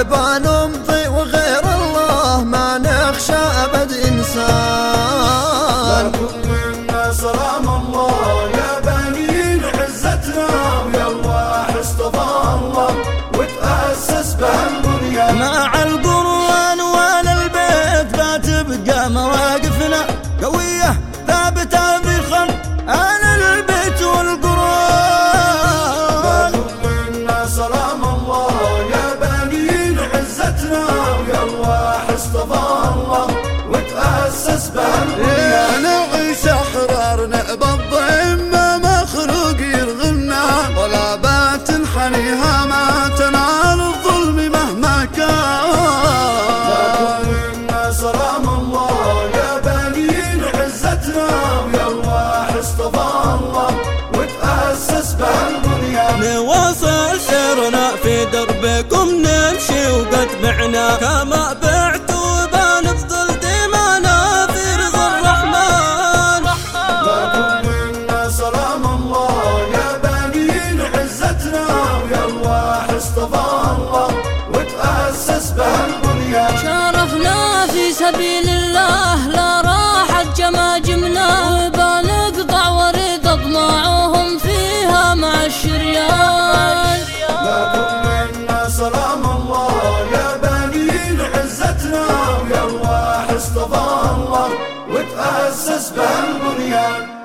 بنمضي وغير الله ما نخشى أبد إنسان. لكم منا سلام الله يا بنين عزتنا، ويلا اصطفى الله وتأسس بهالبنيان. مع القرآن وآل البيت بتبقى مواقفنا قوية ثابتة بخلق آل البيت والقرآن. لكم منا سلام الله يا بنين عزتنا، ويلا اصطفى الله وتأسس بهالبنيان. نعيش أحرار نقبض ضمة مخلوق يرغمنا، ولا بتنحنيها ما تنال الظلم مهما كان. لكم منا سلام الله يا بنين عزتنا، ويلا اصطفى الله وتأسس بهالبنيان. نواصل سيرنا في دربكم نمشي وقد بعنا كما بعتوا بنفضل ديمانا في رضا الرحمن. لكم منا سلام الله يا بنين عزتنا، ويلا اصطفى الله وتأسس بهالبنيان. شرفنا في سبيل الله لا راحت جماجمنا، وبنقطع ورد اضماعهم فيها مع الشريان. لكم منا سلام الله يا بنين عزتنا، ويلا اصطفى الله وتأسس بهالبنيان.